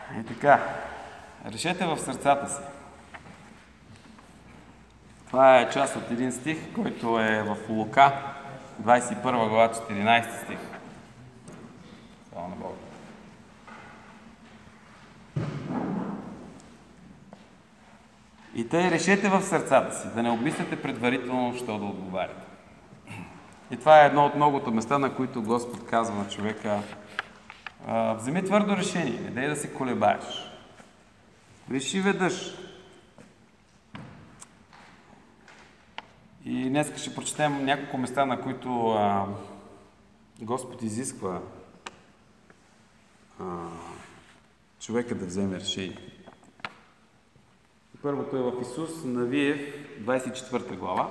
И така, решете в сърцата си. Това е част от един стих, който е в Лука, 21 глава, 14 стих. Слава на Бога. И тъй решете в сърцата си, да не обмисляте предварително, що да отговаряте. И това е едно от многото места, на които Господ казва на човека: вземи твърдо решение, не дай да се колебаеш. Реши веднъж. И днес ще прочетем няколко места, на които Господ изисква човека да вземе решение. Първото е в Исус Навиев, 24 глава.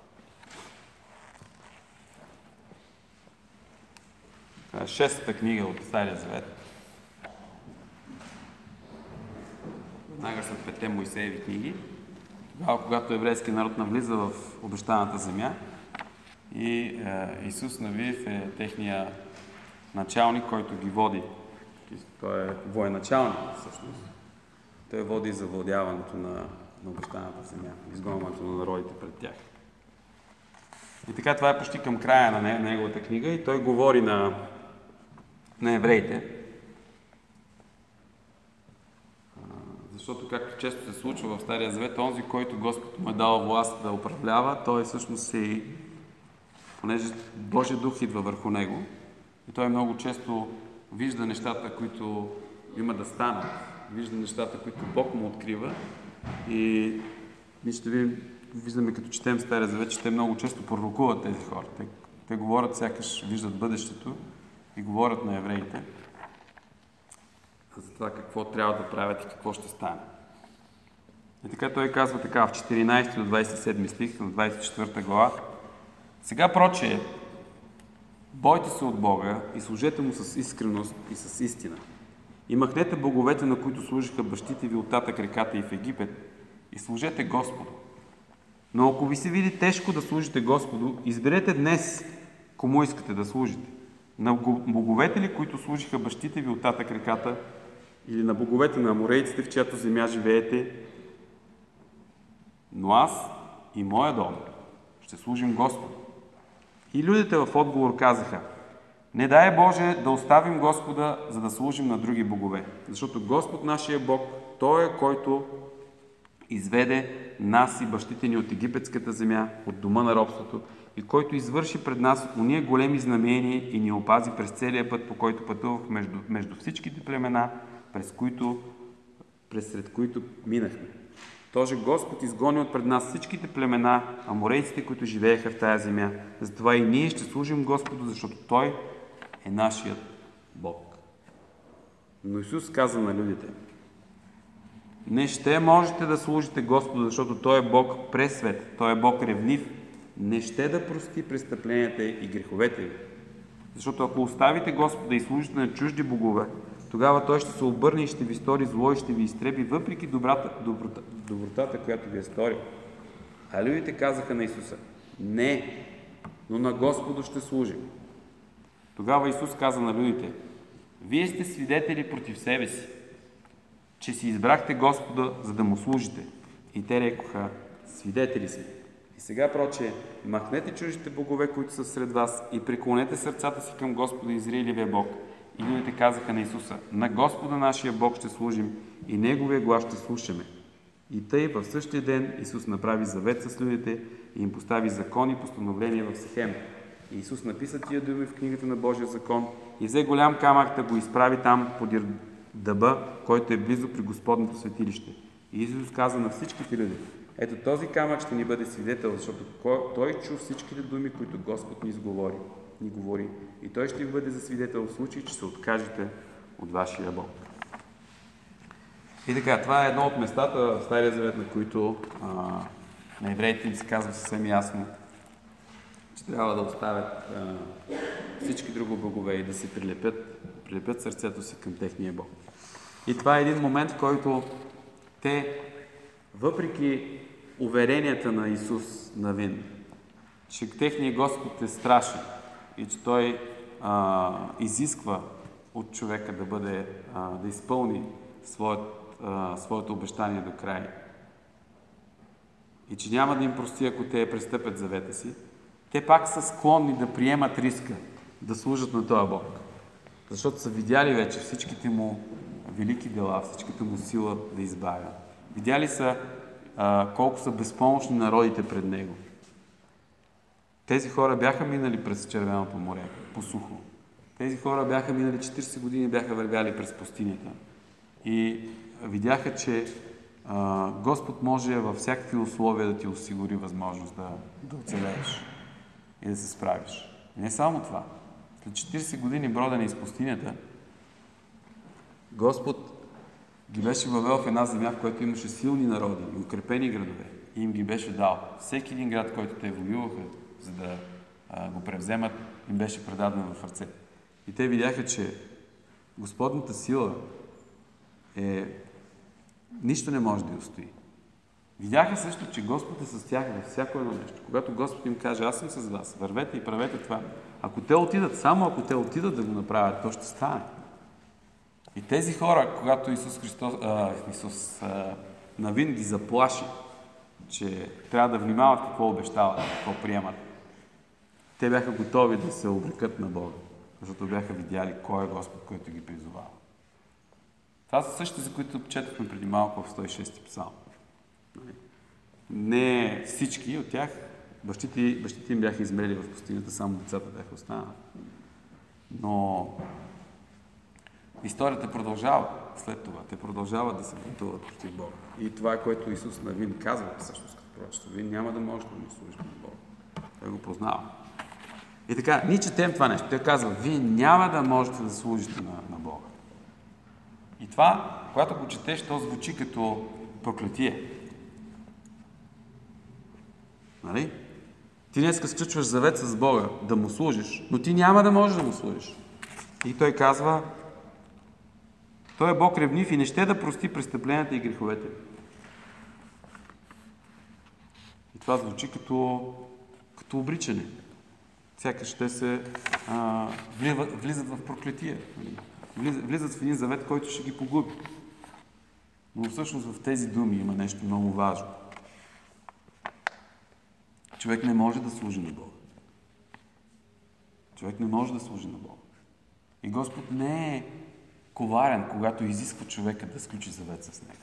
Шестата книга от Стария Завет. Веднага след петте Моисееви книги. Тогава, когато еврейски народ навлиза в обещаната земя, и Исус Навиев е техния началник, който ги води. Той е военачалник, всъщност. Той води завладяването на обещаната земя, изгонването на народите пред тях. И така, това е почти към края на неговата книга и той говори на евреите. Защото, както често се случва в Стария Завет, онзи, който Господ му е дал власт да управлява, той всъщност понеже Божия дух идва върху него, и той много често вижда нещата, които има да станат, вижда нещата, които Бог му открива, и ние ще виждаме, като четем Стария Завет, че те много често пророкуват тези хора. Те говорят, сякаш виждат бъдещето и говорят на евреите за това какво трябва да правят и какво ще стане. И така той казва така в 14 до 27 стих на 24 глава: сега прочее, бойте се от Бога и служете му с искреност и с истина. И махнете боговете, на които служиха бащите ви оттатък реката и в Египет, и служете Господу. Но ако ви се види тежко да служите Господу, изберете днес кому искате да служите. На боговете ли, които служиха бащите ви оттатък реката, или на боговете на аморейците, в чиято земя живеете? Но аз и моя дом ще служим Господу. И людите в отговор казаха: не дай Боже да оставим Господа, за да служим на други богове. Защото Господ нашия Бог, Той е, който изведе нас и бащите ни от египетската земя, от дома на робството, и който извърши пред нас ония големи знамения и ни опази през целия път, по който пътувах между всичките племена, сред които минахме. Този Господ изгони от пред нас всичките племена, аморейците, които живееха в тая земя. Затова и ние ще служим Господу, защото Той е нашият Бог. Но Исус каза на людите: не ще можете да служите Господу, защото Той е Бог пресвет, Той е Бог ревнив, не ще да прости престъпленията и греховете ви. Защото ако оставите Господа и служите на чужди богове, тогава Той ще се обърне и ще ви стори зло и ще ви изтреби, въпреки добротата, която ви е сторил. А людите казаха на Исуса: не, но на Господу ще служим. Тогава Исус каза на людите: вие сте свидетели против себе си, че си избрахте Господа, за да му служите. И те рекоха: свидетели сме. И сега прочее, махнете чуждите богове, които са сред вас, и преклонете сърцата си към Господа Израилевия Бог. И людите казаха на Исуса: на Господа нашия Бог ще служим и Неговия глас ще слушаме. И тъй в същия ден Исус направи завет с людите и им постави закон и постановления в Сихем. И Исус написа тия думи в книгата на Божия закон и взе голям камък да го изправи там подир дъба, който е близо при Господното светилище. И Исус каза на всичките люди: ето този камък ще ни бъде свидетел, защото той чу всичките думи, които Господ ни говори. И той ще ви бъде за свидетел в случай, че се откажете от вашия Бог. И така, това е едно от местата в Стария Завет, на които на евреите им се казва съвсем ясно, че трябва да оставят всички други богове и да се прилепят сърцето си към техния Бог. И това е един момент, в който те, въпреки уверенията на Исус Навин, че техният Господ е страшен и че Той изисква от човека да изпълни своето обещание до край и че няма да им прости, ако те престъпят завета си, те пак са склонни да приемат риска да служат на този Бог. Защото са видяли вече всичките му велики дела, всичката му сила да избавя. Видяли са колко са безпомощни народите пред него. Тези хора бяха минали през Червеното море, по сухо. Тези хора бяха минали 40 години, бяха вървяли през пустинята. И видяха, че Господ може във всякакви условия да ти осигури възможност да оцелееш и да се справиш. Не само това. След 40 години бродене из пустинята, Господ ги беше въвел в една земя, в която имаше силни народи и укрепени градове. И им ги беше дал. Всеки един град, който те воюваха, за да го превземат, им беше предаден в ръце. И те видяха, че Господната сила нищо не може да я устои. Видяха също, че Господ е с тях във всяко едно нещо. Когато Господ им каже, аз съм с вас, вървете и правете това. Ако те отидат, само ако те отидат да го направят, то ще стане. И тези хора, когато Исус Навин ги заплаши, че трябва да внимават какво обещават, какво приемат, те бяха готови да се обрекат на Бога, защото бяха видяли кой е Господ, който ги призовава. Това са същите, за които четохме преди малко в 106 псалм. Не всички от тях, бащите им бяха измрели в пустинята, само децата бяха останали. Но историята продължава след това. Те продължават да се бунтуват против Бога. И това е, което Исус Навин казва, всъщност като пророчество. Вие няма да можете да му служите на Бога. Той го познава. И така, ние четем това нещо. Той казва, вие няма да можете да служите на Бога. И това, когато го четеш, то звучи като проклетие. Нали? Ти днеска сключваш завет с Бога да му служиш, но ти няма да можеш да му служиш. И той казва, той е Бог ревнив и не ще да прости престъпленията и греховете. И това звучи като обричане. Сякаш те се влизат в проклетие. Влизат в един завет, който ще ги погуби. Но всъщност в тези думи има нещо много важно. Човек не може да служи на Бога. Човек не може да служи на Бога. И Господ не е коварен, когато изисква човека да сключи завет с него.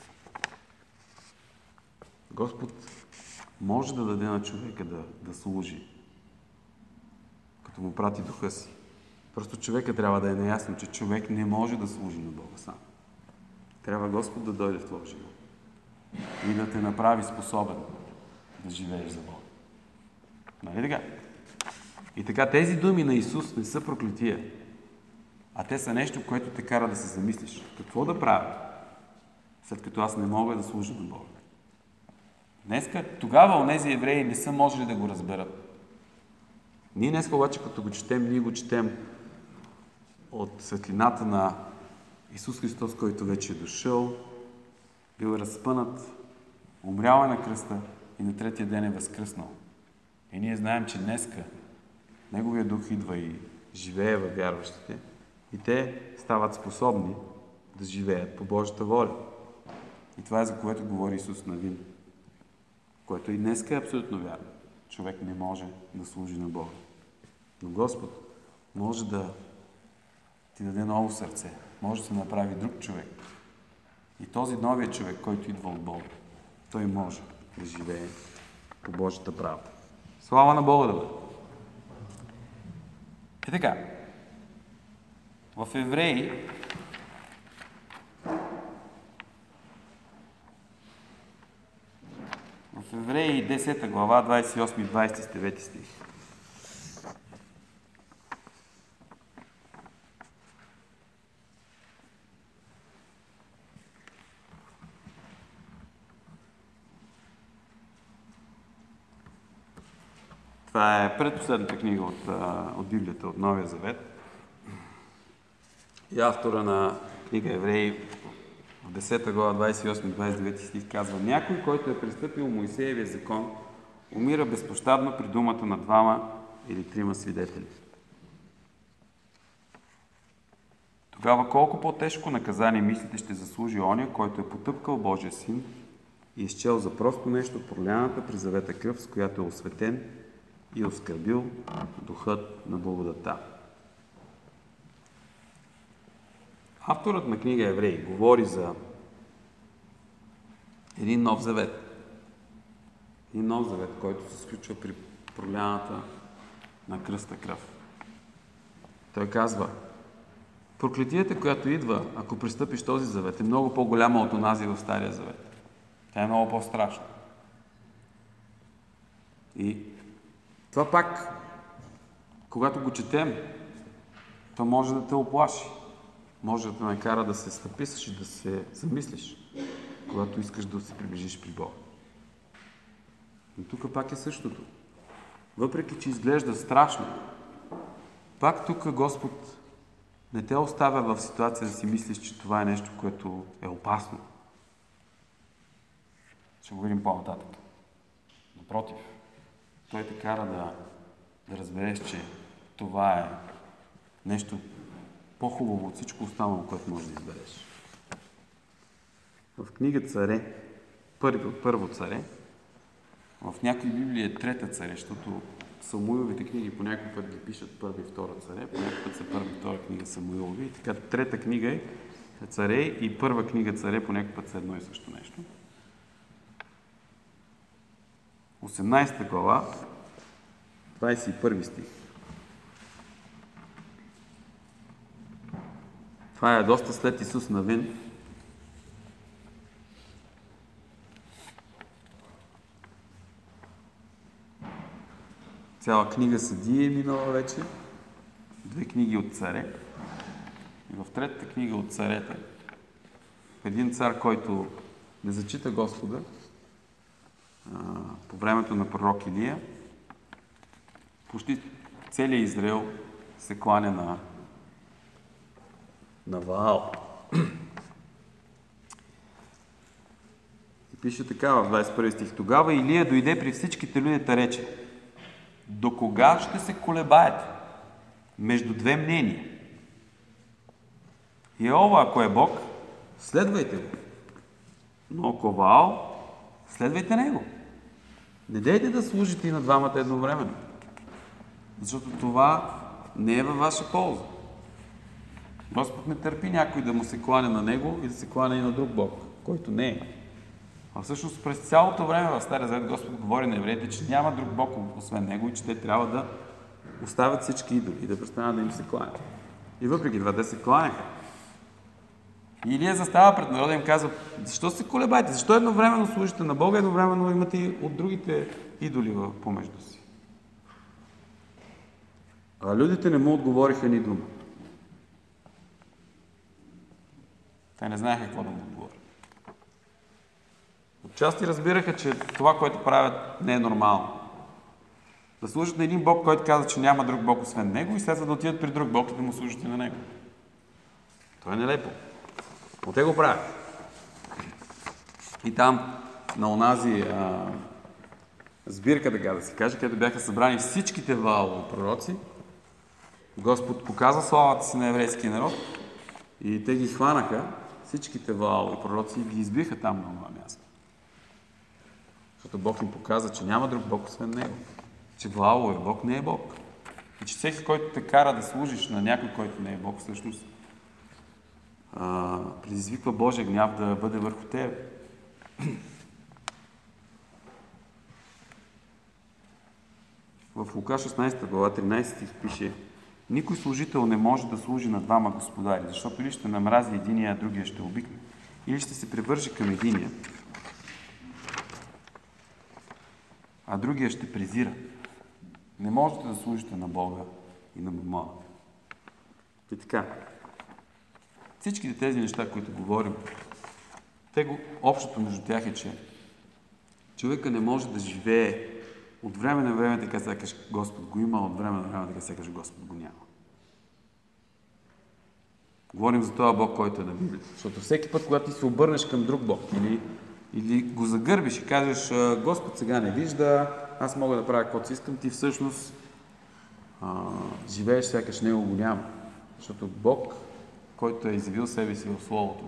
Господ може да даде на човека да служи, като му прати духа си. Просто човека трябва да е наясно, че човек не може да служи на Бога сам. Трябва Господ да дойде в твоя живот и да те направи способен да живееш за Бога. Нали така? И така, тези думи на Исус не са проклетия, а те са нещо, което те кара да се замислиш. Какво да правя, след като аз не мога да служа на Бога? Днеска, тогава онези евреи не са можели да го разберат. Ние днеска обаче, като го четем, ние го четем от светлината на Исус Христос, който вече е дошъл, бил разпънат, умрял е на кръста и на третия ден е възкръснал. И ние знаем, че днеска Неговия дух идва и живее във вярващите и те стават способни да живеят по Божията воля. И това е за което говори Исус Навин, което и днеска е абсолютно вярно. Човек не може да служи на Бога. Но Господ може да ти даде ново сърце. Може да се направи друг човек. И този новия човек, който идва от Бога, той може да живее по Божията правда. Слава на Бога да бъде! И така, в Евреи в Евреи 10 глава, 28-29 стих. Това е предпоследната книга от Библията, от Новия Завет. И автора на книга Евреи в 10 глава, 28-29 стих казва: някой, който е престъпил Моисеевия закон, умира безпощадно при думата на 2 или 3 свидетели. Тогава колко по-тежко наказание мислите ще заслужи оня, който е потъпкал Божия син и е счел за просто нещо проляната при завета кръв, с която е осветен и оскърбил духът на благодата. Авторът на книга Евреи говори за един нов завет. Един нов завет, който се сключва при проляната на кръста кръв. Той казва: проклетията, която идва, ако пристъпиш този завет, е много по-голяма от онази в Стария завет. Тя е много по-страшна. И това пак, когато го четем, то може да те оплаши. Може да те накара да се стъписаш и да се замислиш, когато искаш да се приближиш при Бога. Но тук пак е същото. Въпреки че изглежда страшно, пак тук Господ не те оставя в ситуация да си мислиш, че това е нещо, което е опасно. Ще го видим по-нататък. Напротив, Той те кара да разбереш, че това е нещо по-хубаво от всичко останало, което можеш да избереш. В книга Царе, първо Царе, в някои Библии е трета Царе, защото Самуиловите книги по някой път ги пишат първа и втора Царе, по някой път са първа и втора книга Самуилови. И така трета книга е Царе и първа книга Царе по някой път са едно и също нещо. 18 глава, 21 стих. Това е доста след Исус Навин. Цяла книга Съдии е минала вече, 2 книги от Царе. И в третата книга от Царете, един цар, който не зачита Господа, по времето на пророк Илия, почти целият Израел се кланя на Ваал. И пише така в 21 стих. Тогава Илия дойде при всичките люди та рече: до кога ще се колебаете между две мнения? Йehova, ако е Бог, следвайте го. Но ако Ваал, следвайте него. Не дейте да служите и на двамата едновременно. Защото това не е във ваша полза. Господ не търпи някой да му се кланя на него и да се кланя и на друг Бог, който не е. А всъщност през цялото време в Стария Завет Господ говори на евреите, че няма друг Бог освен него и че те трябва да оставят всички идоли и да престанат да им се кланят. И въпреки това те се кланяха. И Илия застава пред народа и им казва: защо се колебаете? Защо едновременно служите на Бога, едновременно имате и от другите идоли помежду си? А людите не му отговориха ни дума. Те не знаеха какво да му отговорят. Отчасти разбираха, че това, което правят, не е нормално. Да служат на един Бог, който каза, че няма друг Бог освен него, и след да отидат при друг Бог и да му служат и на него. Това е нелепо. Но те го правят. И там, на онази сбирка, така да се каже, където бяха събрани всичките Ваалови пророци, Господ показа славата си на еврейския народ и те ги хванаха, всичките Ваалови пророци, и ги избиха там на това място. Защото Бог им показа, че няма друг Бог освен него. Че Ваал е Бог, не е Бог. И че всеки, който те кара да служиш на някой, който не е Бог, всъщност предизвиква Божия гняв да бъде върху тебе. В Лука 16 глава 13 стих пише: никой служител не може да служи на двама господари, защото или ще намрази единия, а другия ще обикне, или ще се привърже към единия, а другия ще презира. Не можете да служите на Бога и на мамона. И така, всичките тези неща, които говорим, общото между тях е, че човека не може да живее от време на време, така сякаш Господ го има, от време на време, така сякаш Господ го няма. Говорим за този Бог, който е на Библията. Защото всеки път, когато ти се обърнеш към друг Бог или го загърбиш и кажеш: Господ сега не вижда, аз мога да правя каквото си искам, ти всъщност живееш сякаш него го няма. Защото Бог който е изявил себе си в Словото.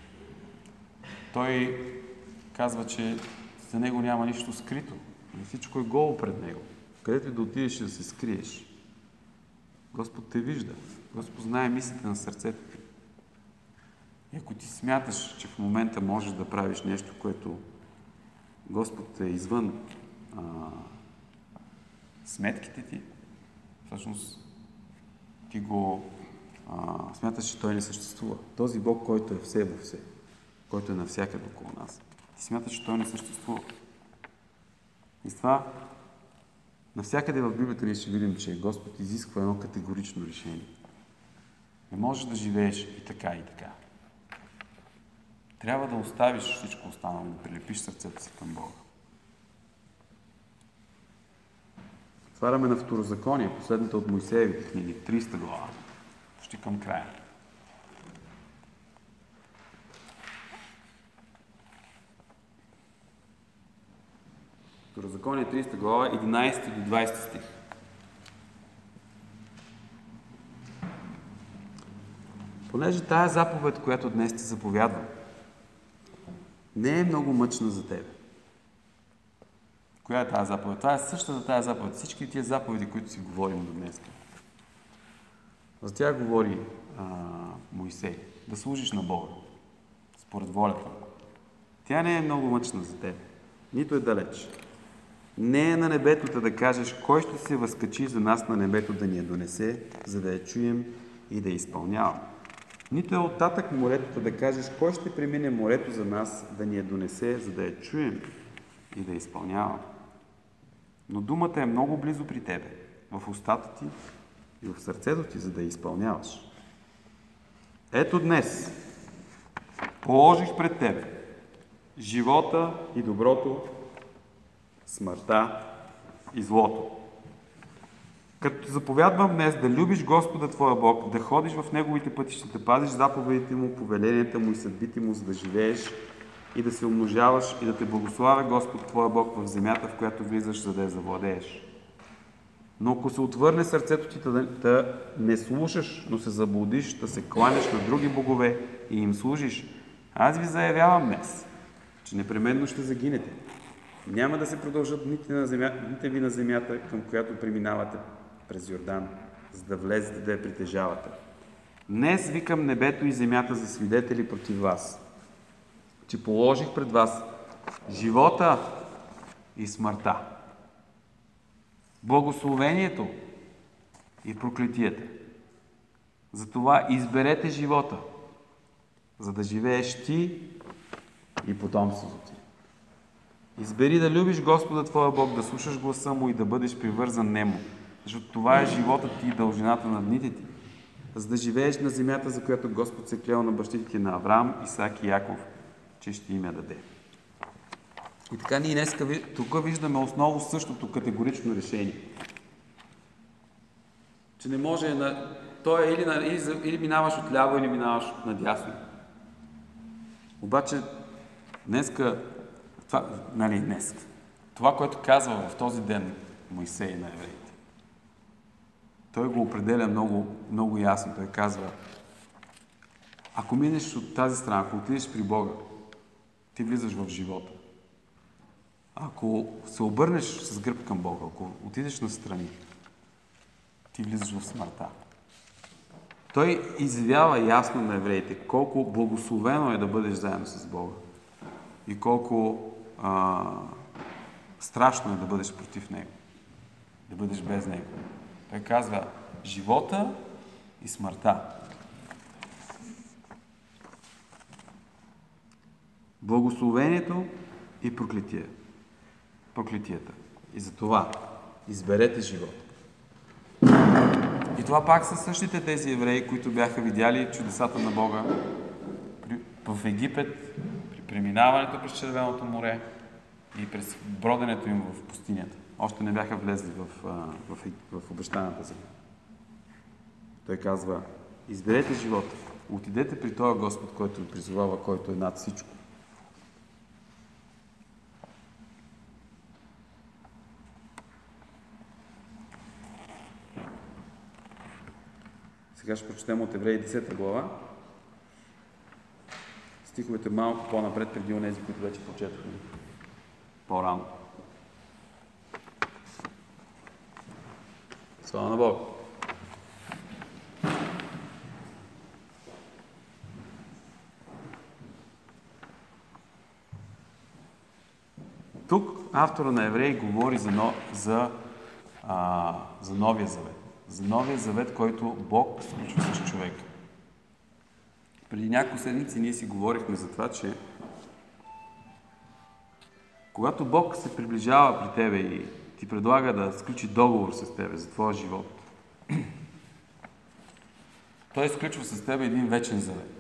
Той казва, че за него няма нищо скрито. Всичко е голо пред него. Където и да отидеш да се скриеш. Господ те вижда. Господ знае мислите на сърцето ти. И ако ти смяташ, че в момента можеш да правиш нещо, което Господ е извън сметките ти, всъщност ти го смяташ, че Той не съществува. Този Бог, който е все във все, който е навсякъде около нас. Ти смяташ, че Той не съществува. И с това навсякъде в Библията ние ще видим, че Господ изисква едно категорично решение. Не можеш да живееш и така, и така. Трябва да оставиш всичко останало, да прилепиш сърцето си към Бога. Отваряме на Второзаконие, последната от Моисеевите книги, 30 глава. Почти към края. Второзаконие, 30 глава, 11 до 20 стих. Понеже тая заповед, която днес ти заповядвам, не е много мъчна за тебе. Коя е тази заповед? Това е същата тази заповед. Всички тия заповеди, които си говорим до днес. За тях говори Моисей. Да служиш на Бога. Според волята му. Тя не е много мъчна за теб. Нито е далеч. Не е на небето да кажеш, кой ще се възкачи за нас на небето да ни я донесе, за да я чуем и да я изпълняваме. Нито е оттатък морето да кажеш, кой ще премине морето за нас да ни я донесе, за да я чуем и да я изпълняваме. Но думата е много близо при тебе, в устата ти и в сърцето ти, за да я изпълняваш. Ето днес положих пред тебе живота и доброто, смъртта и злото. Като заповядвам днес да любиш Господа твоя Бог, да ходиш в Неговите пътища, да пазиш заповедите Му, повеленията Му и съдбите Му, за да живееш и да се умножаваш и да те благославя Господ твоя Бог в земята, в която влизаш, за да я завладееш. Но ако се отвърне сърцето ти да не слушаш, но се заблудиш, да се кланяш на други богове и им служиш, аз ви заявявам днес, че непременно ще загинете. Няма да се продължат дните ви на земята, към която преминавате през Йордан, за да влезете да я притежавате. Днес викам небето и земята за свидетели против вас, че положих пред вас живота и смъртта, благословението и проклетията. Затова изберете живота, за да живееш ти и потомството ти. Избери да любиш Господа твоя Бог, да слушаш гласа Му и да бъдеш привързан Нему, защото това е животът ти и дължината на дните ти, за да живееш на земята, за която Господ се клел на бащите ти, на Авраам, Исак и Яков, че ще им я даде. И така ние днес тук виждаме основно същото категорично решение. Че не може той е или минаваш отляво, или минаваш надясно. Обаче днеска, това, което казва в този ден Моисей на евреите, той го определя много, много ясно. Той казва, ако минеш от тази страна, ако отидеш при Бога, ти влизаш в живота. Ако се обърнеш с гръб към Бога, ако отидеш настрани, ти влизаш в смъртта. Той изявява ясно на евреите колко благословено е да бъдеш заедно с Бога и колко страшно е да бъдеш против Него, да бъдеш без Него. Той казва живота и смъртта. Благословението и проклетията. И за това изберете живота. И това пак са същите тези евреи, които бяха видяли чудесата на Бога в Египет, при преминаването през Червеното море и през броденето им в пустинята. Още не бяха влезли в обещаната земя. Той казва, изберете живота, отидете при този Господ, който ви призовава, който е над всичко. Сега ще прочетем от Евреи 10 глава, стиховете малко по-напред, преди онези, които вече прочетохме по-рано. Слава на Бога! Тук автора на Евреи говори за Новия завет. За Новия завет, който Бог сключва с човека. Преди няколко седмици ние си говорихме за това, че когато Бог се приближава при тебе и ти предлага да сключи договор с тебе за твоя живот, Той сключва с тебе един вечен завет.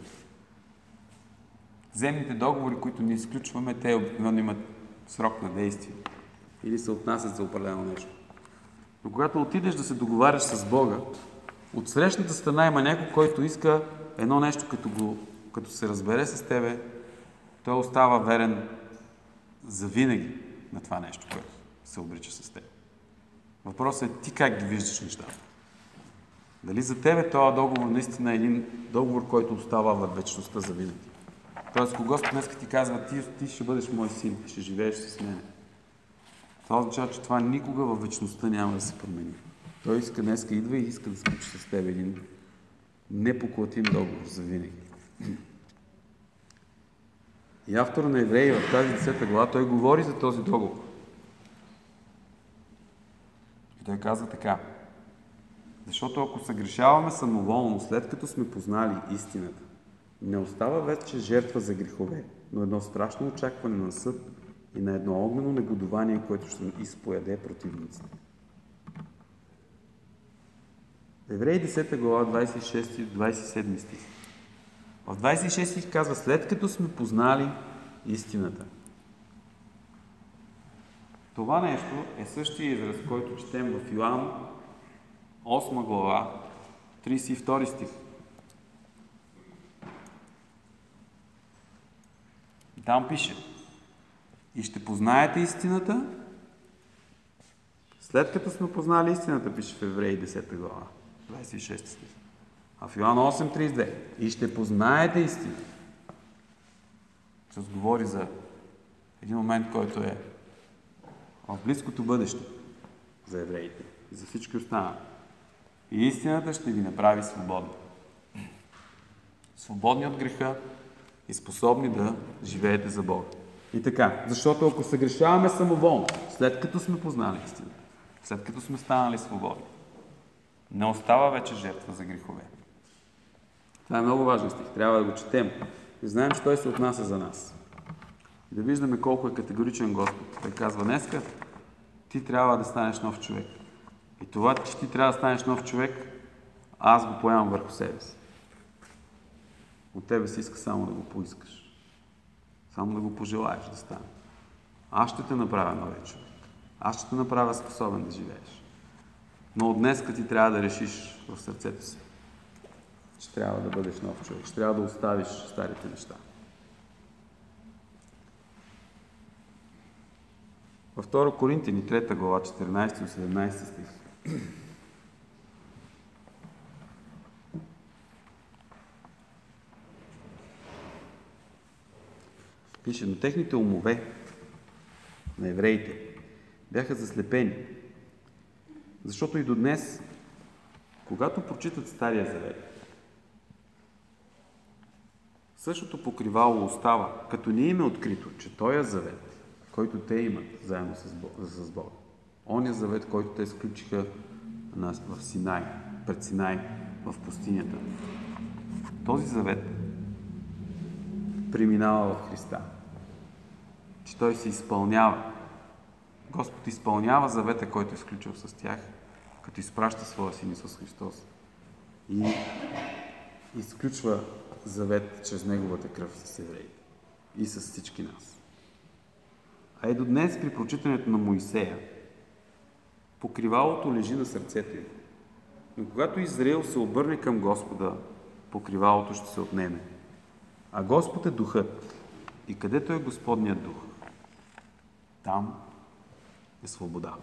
Земните договори, които ние сключваме, те обикновено имат срок на действие или се отнасят за определено нещо. Но когато отидеш да се договаряш с Бога, от срещната страна има някой, който иска едно нещо, като се разбере с тебе, той остава верен завинаги на това нещо, което се обрича с теб. Въпросът е ти как ги виждаш нещата. Дали за тебе този договор наистина е един договор, който остава в вечността завинаги. Тоест, ако Господ днес ти казва, ти ще бъдеш мой син, ще живееш с мене. Това означава, че това никога във вечността няма да се промени. Той иска днеска идва и иска да сключи с теб един непоклатим договор за винаги. И автор на Евреи в тази 10 глава, той говори за този договор. И той казва така: защото ако съгрешаваме самоволно, след като сме познали истината, не остава вече жертва за грехове, но едно страшно очакване на съд и на едно огнено негодование, което ще изпояде противниците. Евреи 10 глава, 26-27 стих. В 26 стих казва: след като сме познали истината. Това нещо е същия израз, който четем в Йоан 8 глава, 32 стих. Там пише: и ще познаете истината, след като сме познали истината, пише в Евреи 10 глава, 26 стих. А в Йоан 8:32: и ще познаете истината. Се говори за един момент, който е в близкото бъдеще за евреите и за всички останали. И истината ще ви направи свободни. Свободни от греха и способни да живеете за Бога. И така, защото ако съгрешаваме самоволно, след като сме познали истината, след като сме станали свободни, не остава вече жертва за грехове. Това е много важен стих. Трябва да го четем. И знаем, че той се отнася за нас. И да виждаме колко е категоричен Господ. Той казва: днеска ти трябва да станеш нов човек. И това, че ти трябва да станеш нов човек, аз го поемам върху себе си. От тебе си иска само да го поискаш. Само да го пожелаеш да стане. Аз ще те направя новия човек. Аз ще те направя способен да живееш. Но от днеска ти трябва да решиш в сърцето си, че трябва да бъдеш нов човек. Че трябва да оставиш старите неща. Във 2 Коринтини, 3 глава, 14-17 стих. Пише: но техните умове на евреите бяха заслепени. Защото и до днес, когато прочитат Стария завет, същото покривало остава, като не им е открито, че този завет, който те имат заедно с Бога, оня завет, който те сключиха в Синай, пред Синай, в пустинята, този завет преминава в Христа. Че той се изпълнява. Господ изпълнява завета, който е сключил с тях, като изпраща своя Син Исус Христос. И изключва завет чрез Неговата кръв с евреите и с всички нас. А и до днес при прочитането на Моисея покривалото лежи на сърцето им. Но когато Израил се обърне към Господа, покривалото ще се отнеме. А Господ е Духът. И където е Господният Дух, там е свобода.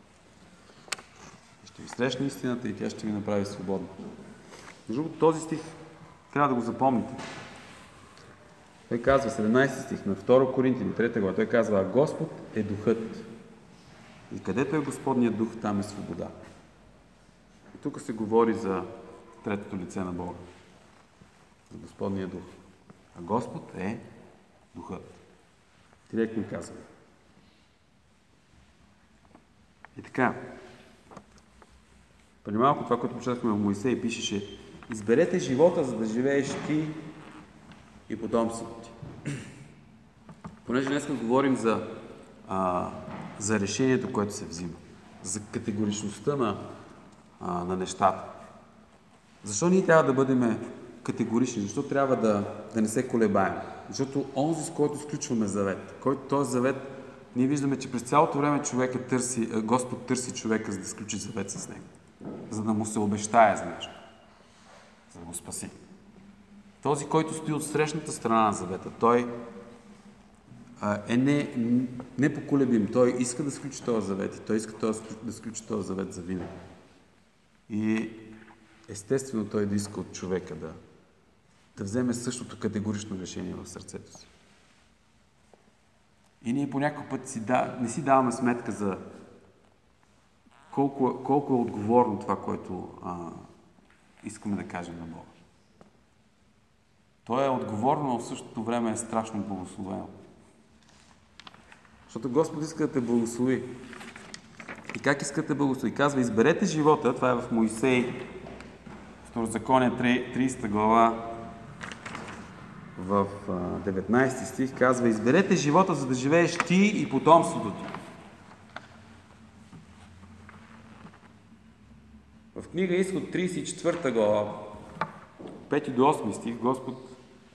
Ще ви срещне истината и тя ще ви направи свободни. Между другото, този стих трябва да го запомните. Той казва, 17 стих на 2 Коринтини, 3 глава, той казва, а Господ е духът. И където е Господният дух, там е свобода. И тук се говори за третото лице на Бога. За Господния дух. А Господ е духът. Директно казвам. И така. Преди малко това, което прочетахме в Моисей, пишеше: изберете живота, за да живееш ти и потомството ти. Понеже днес говорим за решението, което се взима. За категоричността на нещата. Защо ние трябва да бъдем категорични? Защо трябва да не се колебаем? Защото онзи, с който сключваме завет, този завет, ние виждаме, че през цялото време Господ търси човека, за да сключи завет с него. За да му се обещае за нещо. За да го спаси. Този, който стои от срещната страна на завета, той е непоколебим. Той иска да сключи този завет и той иска да сключи този завет за винаги. И естествено той да иска от човека да вземе същото категорично решение в сърцето си. И ние по някакъв път не си даваме сметка за колко е отговорно това, което искаме да кажем на Бога. То е отговорно, но в същото време е страшно благословено. Защото Господ иска да те благослови. И как иска да те благослови? Казва, изберете живота, това е в Моисей, Второзаконие 30 глава, в 19 стих, казва, изберете живота, за да живееш ти и потомството ти. В книга Изход 34 глава, 5 до 8 стих, Господ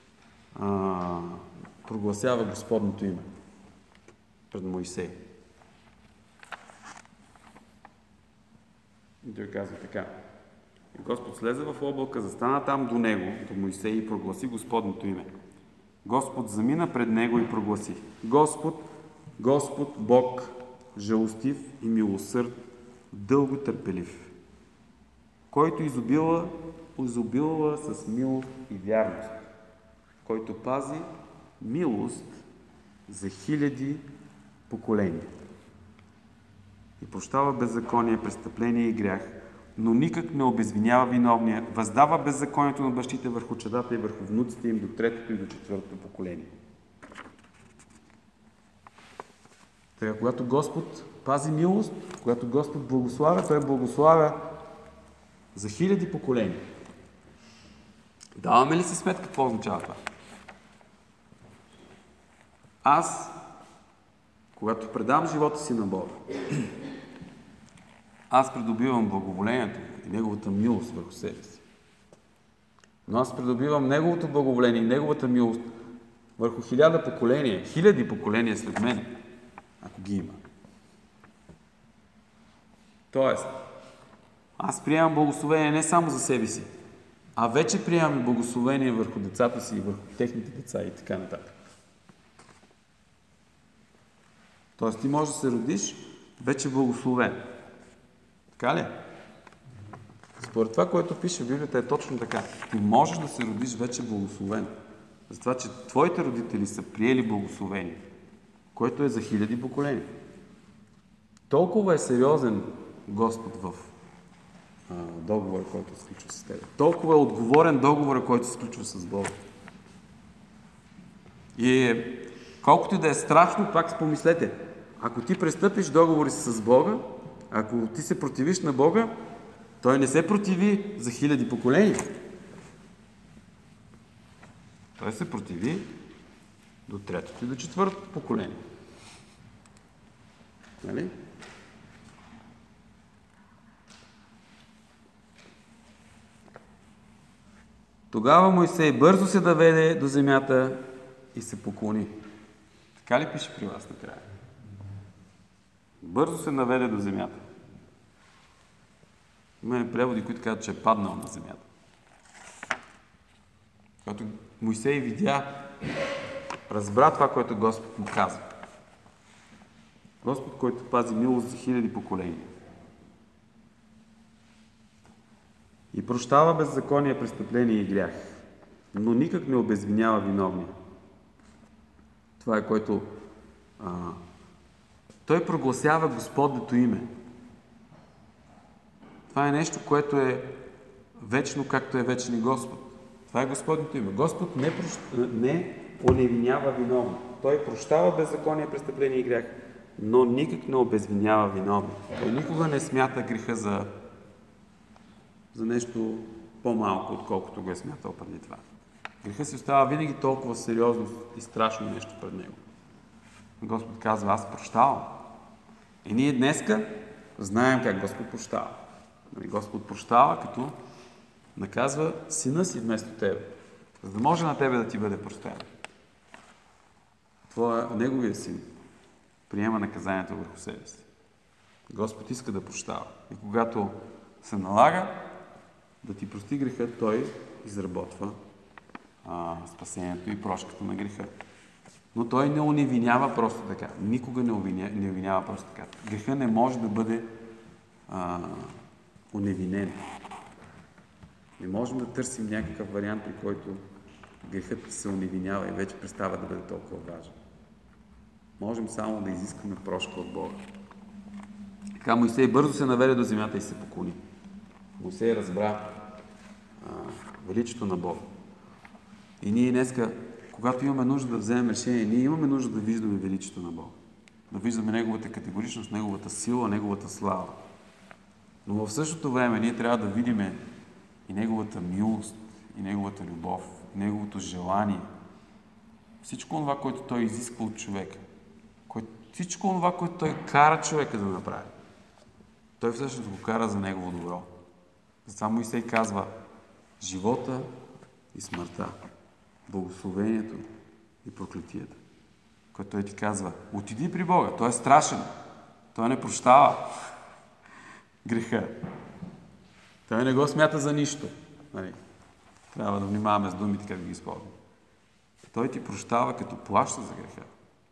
прогласява Господното име пред Моисей. И той казва така. И Господ слезе в облака, застана там до него, до Моисей, и прогласи Господното име. Господ замина пред него и прогласи: Господ, Господ, Бог, жалостив и милосърд, дълго търпелив, който изобилва с милост и вярност, който пази милост за хиляди поколения и прощава беззаконие, престъпление и грях, но никак не обезвинява виновния, въздава беззаконието на бащите върху чадата и върху внуците им до третото и до четвъртото поколение. Така, когато Господ пази милост, когато Господ благославя, Той благославя за хиляди поколения. Даваме ли си сметка какво означава това? Аз, когато предам живота си на Бога, аз придобивам благоволението и Неговата милост върху себе си. Но аз придобивам Неговото благоволение и Неговата милост върху хиляди поколения след мен, ако ги има. Тоест, аз приемам благословение не само за себе си, а вече приемам благословение върху децата си и върху техните деца и така нататък. Тоест, ти можеш да се родиш вече благословен. Така ли? Според това, което пише в Библията, е точно така. Ти можеш да се родиш вече благословен. Затова, че твоите родители са приели благословение, което е за хиляди поколения. Толкова е сериозен Господ в договора, който се случва с теб. Толкова е отговорен договора, който се случва с Бога. И колкото и да е страшно, пак спомислете. Ако ти престъпиш договори с Бога, ако ти се противиш на Бога, Той не се противи за хиляди поколения. Той се противи до третото и до четвъртото поколение. Нали? Тогава Моисей бързо се доведе до земята и се поклони. Така ли пише при вас накрая? Бързо се наведе до земята. Има преводи, които казват, че е паднал на земята. Когато Моисей видя, разбра това, което Господ му казва. Господ, който пази милост за хиляди поколения. И прощава беззаконие, престъпление и грях, но никак не обезвинява виновния. Това е което той прогласява Господнето име. Това е нещо, което е вечно, както е вечен и Господ. Това е Господнето име. Господ не оневинява виновни. Той прощава беззаконие, престъпление и грях, но никак не обезвинява виновни. Той никога не смята греха за нещо по-малко, отколкото го е смятал преди това. Греха си остава винаги толкова сериозно и страшно нещо пред него. Господ казва, аз прощавам. И ние днеска знаем как Господ прощава. Господ прощава, като наказва сина си вместо тебе, за да може на тебе да ти бъде простен. Неговия син приема наказанието върху себе си. Господ иска да прощава. И когато се налага да ти прости греха, той изработва спасението и прошката на греха. Но той не оневинява просто така. Никога не обвинява просто така. Греха не може да бъде оневинен. Не можем да търсим някакъв вариант, при който грехът се оневинява и вече престава да бъде толкова важен. Можем само да изискаме прошка от Бога. Така Моисей бързо се наведе до земята и се поклони. Моисей разбра величието на Бога. И ние днеска, когато имаме нужда да вземем решение, ние имаме нужда да виждаме величието на Бога. Да виждаме Неговата категоричност, Неговата сила, Неговата слава. Но в същото време ние трябва да видим и Неговата милост, и Неговата любов, и Неговото желание. Всичко това, което Той изисква от човека. Всичко това, което Той кара човека да направи. Той всъщност го кара за Негово добро. Затова Моисей казва живота и смъртта, благословението и проклетията. Който Той ти казва, отиди при Бога, Той е страшен, Той не прощава греха. Той не го смята за нищо. Трябва да внимаваме с думите, как ги използваме. Той ти прощава, като плаща за греха.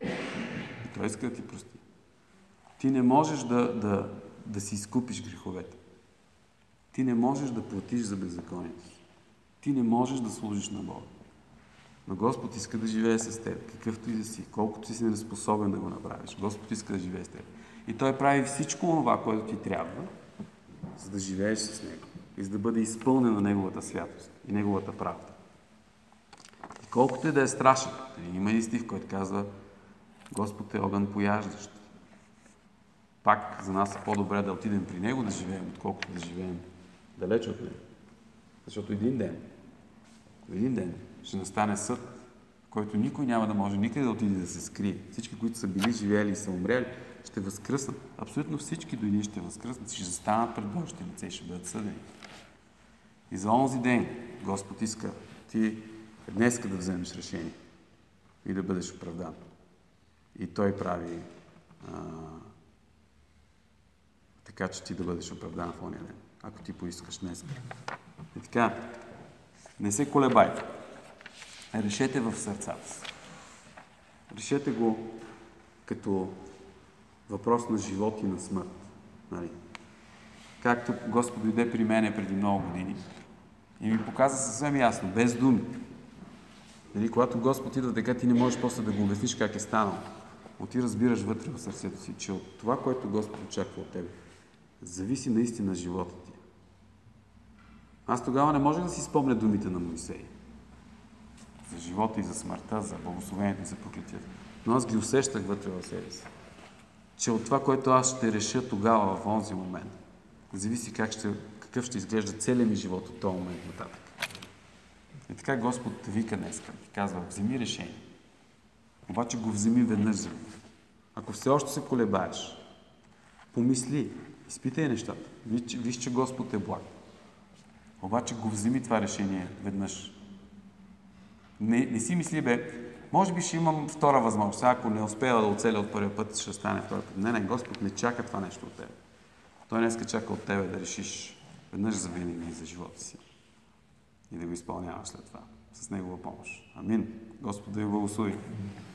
И Той иска да ти прости. Ти не можеш да си изкупиш греховете. Ти не можеш да платиш за беззаконието си. Ти не можеш да служиш на Бога. Но Господ иска да живее с теб, какъвто и да си, колкото си неспособен да го направиш. Господ иска да живее с теб. И Той прави всичко това, което ти трябва, за да живееш с Него и за да бъде изпълнена Неговата святост и Неговата правда. И колкото и да е страшен, има един стих, който казва Господ е огън пояждащ. Пак за нас е по-добре да отидем при Него да живеем, отколкото да живеем далеч от Него. Защото един ден ще настане съд, в който никой няма да може никъде да отиде да се скрие. Всички, които са били живели и са умрели, ще възкръснат. Абсолютно всички до един ще възкръснат, ще застанат пред Божите лице и ще бъдат съдени. И за онзи ден Господ иска ти днеска да вземеш решение и да бъдеш оправдан. И Той прави така, че ти да бъдеш оправдан в ония ден, ако ти поискаш днес. И така, не се колебайте. Решете в сърцата си. Решете го като въпрос на живот и на смърт. Нали? Както Господ дойде при мене преди много години и ми показа съвсем ясно, без думи. Нали? Когато Господ идва така, ти не можеш после да го обясниш как е станало. Но ти разбираш вътре в сърцето си, че от това, което Господ очаква от тебе, зависи наистина живота ти. Аз тогава не можех да си спомня думите на Моисей. За живота и за смъртта, за благословението и за проклетията. Но аз ги усещах вътре в себе си. Че от това, което аз ще реша тогава, в онзи момент, зависи какъв ще изглежда целият ми живот от този момент нататък. И така Господ те вика днеска, ти казва, вземи решение. Обаче го вземи веднъж за винаги. Ако все още се колебаеш, помисли, изпитай нещата. Виж, че Господ е благ. Обаче го вземи това решение веднъж. Не си мисли, може би ще имам втора възможност. Ако не успея да оцеля от първия път, ще стане втора път. Не, Господ не чака това нещо от тебе. Той днеска чака от тебе да решиш веднъж за винаги за живота си. И да го изпълняваш след това. С Негова помощ. Амин. Господ да ви благослови.